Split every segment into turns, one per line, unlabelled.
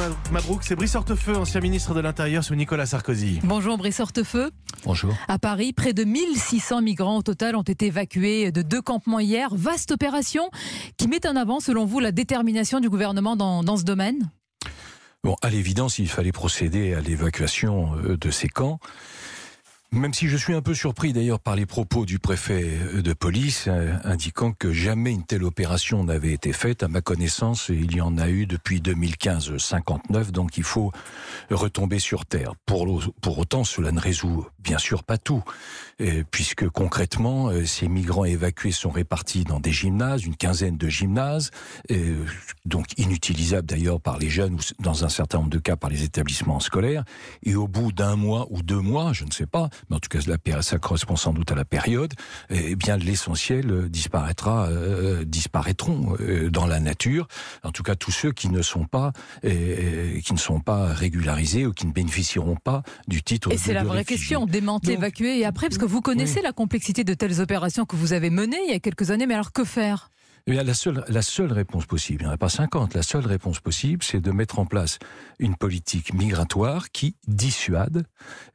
Mabrouk, c'est Brice Hortefeux, ancien ministre de l'Intérieur sous Nicolas Sarkozy.
Bonjour Brice Hortefeux.
Bonjour.
À Paris, près de 1600 migrants au total ont été évacués de 2 campements hier. Vaste opération qui met en avant, selon vous, la détermination du gouvernement dans ce domaine ?
Bon, à l'évidence, il fallait procéder à l'évacuation de ces camps. Même si je suis un peu surpris d'ailleurs par les propos du préfet de police indiquant que jamais une telle opération n'avait été faite. À ma connaissance, il y en a eu depuis 2015, 59, donc il faut retomber sur terre. Pour autant, cela ne résout bien sûr pas tout, puisque concrètement, ces migrants évacués sont répartis dans des gymnases, une quinzaine de gymnases, donc inutilisables d'ailleurs par les jeunes ou dans un certain nombre de cas par les établissements scolaires. Et au bout d'un mois ou 2 mois, je ne sais pas, mais en tout cas ça correspond sans doute à la période, eh bien l'essentiel disparaîtront dans la nature. En tout cas, tous ceux qui ne sont pas régularisés ou qui ne bénéficieront pas du titre de réfugié.
Et c'est la vraie question, démanteler, évacuer et après, parce que vous connaissez la complexité de telles opérations que vous avez menées il y a quelques années, mais alors que faire ?
Eh bien, la seule réponse possible, il n'y en a pas 50, la seule réponse possible, c'est de mettre en place une politique migratoire qui dissuade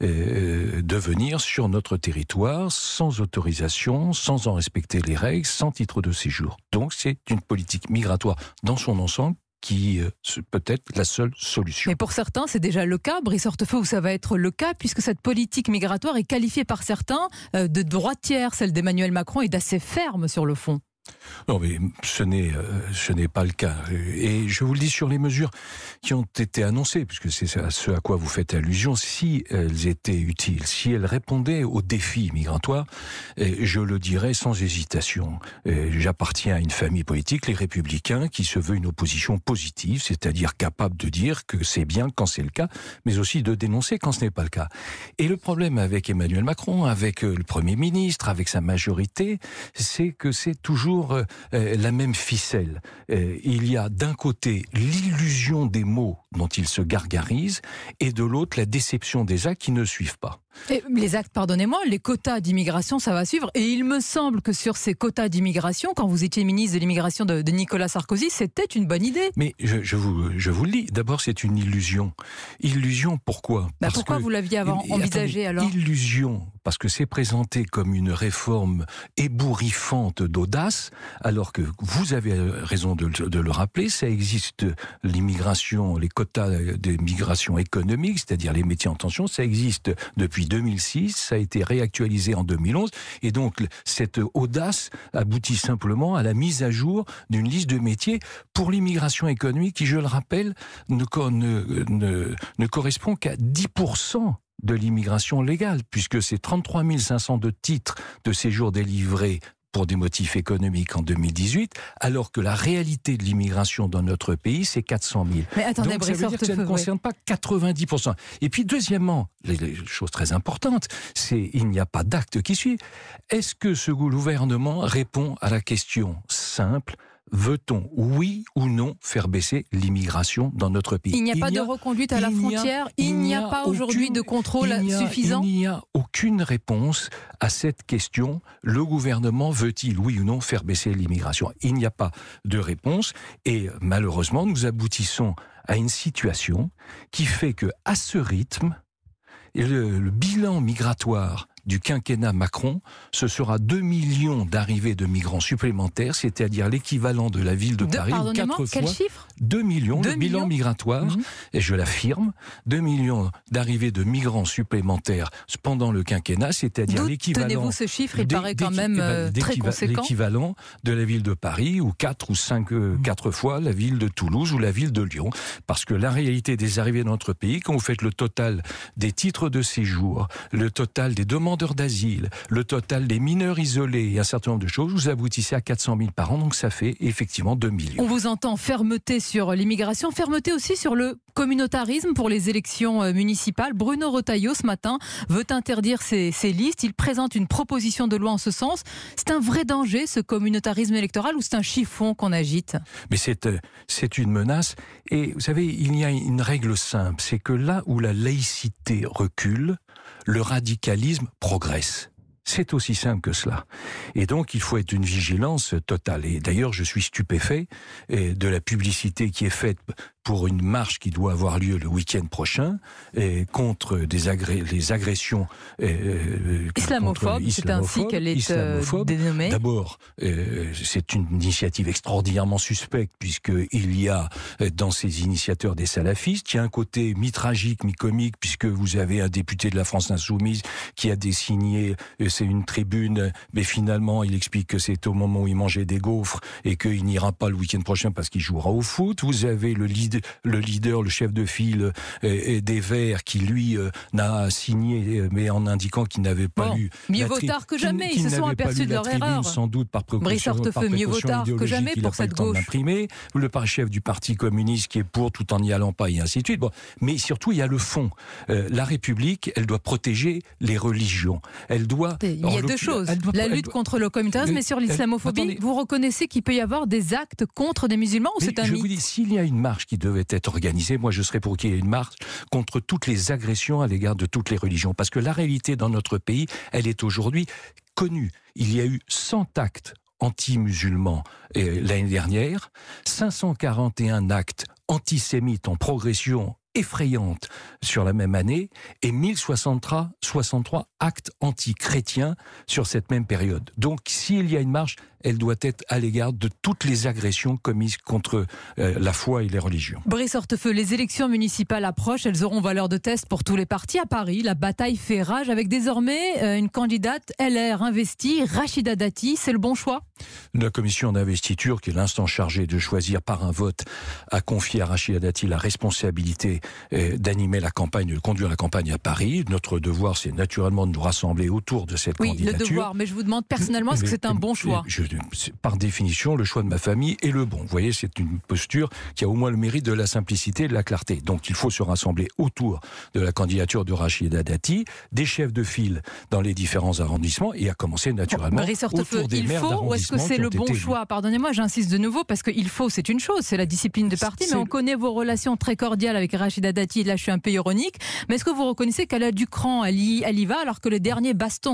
de venir sur notre territoire sans autorisation, sans en respecter les règles, sans titre de séjour. Donc c'est une politique migratoire dans son ensemble qui peut être la seule solution.
Mais pour certains, c'est déjà le cas. Brice Hortefeux, où ça va être le cas, puisque cette politique migratoire est qualifiée par certains de droitière, celle d'Emmanuel Macron, et d'assez ferme sur le fond.
Non, mais ce n'est pas le cas. Et je vous le dis sur les mesures qui ont été annoncées, puisque c'est ce à quoi vous faites allusion, si elles étaient utiles, si elles répondaient aux défis migratoires, je le dirais sans hésitation. J'appartiens à une famille politique, les Républicains, qui se veut une opposition positive, c'est-à-dire capable de dire que c'est bien quand c'est le cas, mais aussi de dénoncer quand ce n'est pas le cas. Et le problème avec Emmanuel Macron, avec le Premier ministre, avec sa majorité, c'est que c'est toujours la même ficelle. Il y a d'un côté l'illusion des mots dont il se gargarise et de l'autre la déception des actes qui ne suivent pas.
Et les actes, pardonnez-moi, les quotas d'immigration, ça va suivre. Et il me semble que sur ces quotas d'immigration, quand vous étiez ministre de l'immigration de Nicolas Sarkozy, c'était une bonne idée.
Mais je vous le dis, d'abord c'est une illusion. Illusion pourquoi ?
Pourquoi vous l'aviez envisagé alors ?
Illusion, parce que c'est présenté comme une réforme ébouriffante d'audace, alors que vous avez raison de le rappeler, ça existe l'immigration, les quotas d'immigration économique, c'est-à-dire les métiers en tension, ça existe depuis 2006, ça a été réactualisé en 2011, et donc cette audace aboutit simplement à la mise à jour d'une liste de métiers pour l'immigration économique qui, je le rappelle, ne correspond qu'à 10% de l'immigration légale, puisque c'est 33 500 de titres de séjour délivrés pour des motifs économiques en 2018, alors que la réalité de l'immigration dans notre pays, c'est 400 000.
Mais attendez,
donc ça veut dire que ça ne concerne pas 90%. Et puis deuxièmement, les choses très importantes, c'est il n'y a pas d'acte qui suit. Est-ce que ce gouvernement répond à la question simple ? Veut-on, oui ou non, faire baisser l'immigration dans notre pays ?
Il n'y a pas de reconduite à la frontière, il n'y a pas aujourd'hui de contrôle suffisant ?
Il n'y a aucune réponse à cette question. Le gouvernement veut-il, oui ou non, faire baisser l'immigration ? Il n'y a pas de réponse et malheureusement, nous aboutissons à une situation qui fait que, à ce rythme, le bilan migratoire du quinquennat Macron, ce sera 2 millions d'arrivées de migrants supplémentaires, c'est-à-dire l'équivalent de la ville de Paris, 4
quel
fois.
chiffre ?
2 millions, le bilan migratoire, et je l'affirme, 2 millions d'arrivées de migrants supplémentaires pendant le quinquennat, c'est-à-dire l'équivalent...
Tenez-vous ce chiffre, il paraît quand même très conséquent.
L'équivalent de la ville de Paris, ou 4 ou 5, 4 fois la ville de Toulouse ou la ville de Lyon. Parce que la réalité des arrivées dans notre pays, quand vous faites le total des titres de séjour, le total des demandeurs d'asile, le total des mineurs isolés et un certain nombre de choses, vous aboutissez à 400 000 par an, donc ça fait effectivement 2 millions.
On vous entend, fermeté sur l'immigration, fermeté aussi sur le communautarisme pour les élections municipales. Bruno Retailleau, ce matin, veut interdire ces listes. Il présente une proposition de loi en ce sens. C'est un vrai danger, ce communautarisme électoral, ou c'est un chiffon qu'on agite ?
Mais c'est une menace. Et vous savez, il y a une règle simple, c'est que là où la laïcité recule, le radicalisme progresse. C'est aussi simple que cela. Et donc, il faut être d'une vigilance totale. Et d'ailleurs, je suis stupéfait de la publicité qui est faite pour une marche qui doit avoir lieu le week-end prochain contre les agressions
islamophobes, c'est ainsi qu'elle est dénommée.
D'abord, c'est une initiative extraordinairement suspecte puisqu'il y a dans ces initiateurs des salafistes. Il y a un côté mi-tragique, mi-comique puisque vous avez un député de la France Insoumise qui a désigné, c'est une tribune, mais finalement il explique que c'est au moment où il mangeait des gaufres et qu'il n'ira pas le week-end prochain parce qu'il jouera au foot. Vous avez le leader, le chef de file des Verts qui lui n'a signé mais en indiquant qu'il n'avait pas lu.
Mieux vaut tard que jamais, ils se sont aperçus de leur erreur.
Sans doute par précaution,
mieux vaut tard que jamais pour cette gauche.
Le chef du Parti communiste qui est pour tout en n'y allant pas et ainsi de suite. Bon, mais surtout il y a le fond. La République, elle doit protéger les religions. Elle doit.
Il y a deux choses. La lutte contre le communautarisme, mais sur l'islamophobie, vous reconnaissez qu'il peut y avoir des actes contre des musulmans ou c'est un mythe ?
Je vous dis, s'il y a une marche qui devait être organisée, moi je serais pour qu'il y ait une marche contre toutes les agressions à l'égard de toutes les religions. Parce que la réalité dans notre pays, elle est aujourd'hui connue. Il y a eu 100 actes anti-musulmans l'année dernière, 541 actes antisémites en progression effrayante sur la même année et 1063 actes anti-chrétiens sur cette même période. Donc s'il y a une marche, elle doit être à l'égard de toutes les agressions commises contre la foi et les religions.
Brice Hortefeux, les élections municipales approchent, elles auront valeur de test pour tous les partis. À Paris, la bataille fait rage avec désormais une candidate LR investie, Rachida Dati. C'est le bon choix ?
La commission d'investiture, qui est l'instance chargée de choisir par un vote, a confié à Rachida Dati la responsabilité d'animer la campagne, de conduire la campagne à Paris. Notre devoir, c'est naturellement de nous rassembler autour de cette candidature.
Oui, le devoir, mais je vous demande personnellement, est-ce que c'est un bon choix ?
Par définition, le choix de ma famille est le bon. Vous voyez, c'est une posture qui a au moins le mérite de la simplicité et de la clarté. Donc il faut se rassembler autour de la candidature de Rachida Dati, des chefs de file dans les différents arrondissements, et à commencer naturellement autour des maires d'arrondissement.
Ou est-ce que c'est le bon choix ? Pardonnez-moi, j'insiste de nouveau, parce qu'il faut, c'est une chose, c'est la discipline de parti, mais on connaît vos relations très cordiales avec Rachida Dati, là je suis un peu ironique, mais est-ce que vous reconnaissez qu'elle a du cran, elle y va, alors que le dernier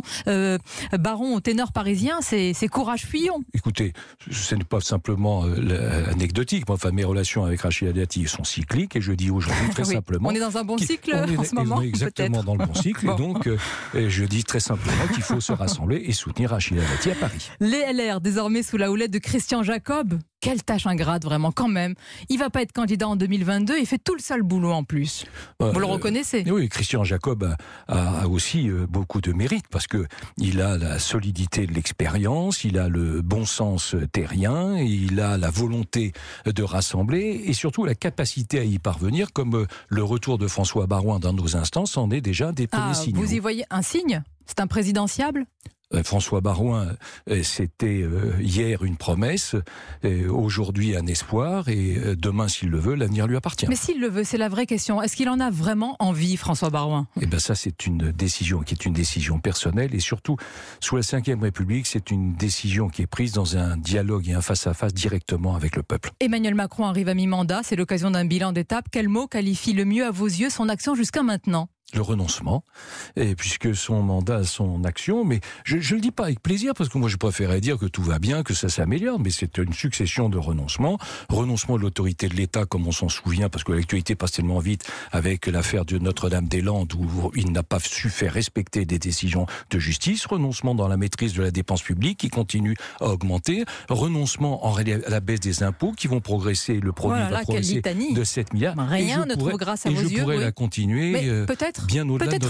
baron au ténor parisien, c'est Courage Fillon.
Écoutez, ce n'est pas simplement anecdotique. Enfin, mes relations avec Rachida Dati sont cycliques et je dis aujourd'hui très simplement...
On est dans un bon cycle en ce moment,
exactement dans le bon cycle. Et donc, je dis très simplement qu'il faut se rassembler et soutenir Rachida Dati à Paris.
Les LR, désormais sous la houlette de Christian Jacob. Quelle tâche ingrate, vraiment, quand même. Il ne va pas être candidat en 2022, il fait tout le sale boulot en plus. Vous le reconnaissez ?
Oui, Christian Jacob a aussi beaucoup de mérite, parce qu'il a la solidité de l'expérience, il a le bon sens terrien, il a la volonté de rassembler, et surtout la capacité à y parvenir, comme le retour de François Baroin dans nos instances en est déjà des premiers signaux.
Vous y voyez un signe ? C'est un présidentiable ?
François Baroin, c'était hier une promesse, aujourd'hui un espoir, et demain, s'il le veut, l'avenir lui appartient.
Mais s'il le veut, c'est la vraie question. Est-ce qu'il en a vraiment envie, François Baroin ?
Eh bien ça, c'est une décision qui est une décision personnelle, et surtout, sous la Ve République, c'est une décision qui est prise dans un dialogue et un face-à-face directement avec le peuple.
Emmanuel Macron arrive à mi-mandat, c'est l'occasion d'un bilan d'étape. Quel mot qualifie le mieux à vos yeux son action jusqu'à maintenant ?
Le renoncement, et puisque son mandat, son action, mais je le dis pas avec plaisir, parce que moi je préférais dire que tout va bien, que ça s'améliore, mais c'est une succession de renoncements de l'autorité de l'État, comme on s'en souvient, parce que l'actualité passe tellement vite avec l'affaire de Notre-Dame-des-Landes, où il n'a pas su faire respecter des décisions de justice, renoncement dans la maîtrise de la dépense publique, qui continue à augmenter, renoncement à la baisse des impôts, qui vont progresser, le produit va progresser de 7 milliards.
Rien ne trouve grâce à vos yeux.
Et je pourrais la continuer.
Mais peut-être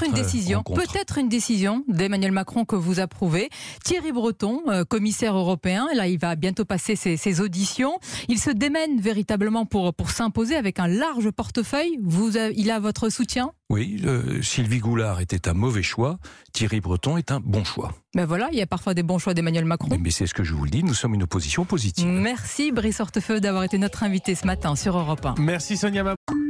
une décision d'Emmanuel Macron que vous approuvez. Thierry Breton, commissaire européen, là il va bientôt passer ses auditions. Il se démène véritablement pour s'imposer avec un large portefeuille. Il a votre soutien ?
Oui, Sylvie Goulard était un mauvais choix, Thierry Breton est un bon choix.
Ben voilà, il y a parfois des bons choix d'Emmanuel Macron.
Mais c'est ce que je vous le dis, nous sommes une opposition positive.
Merci Brice Hortefeux d'avoir été notre invité ce matin sur Europe 1.
Merci Sonia Mabrouk.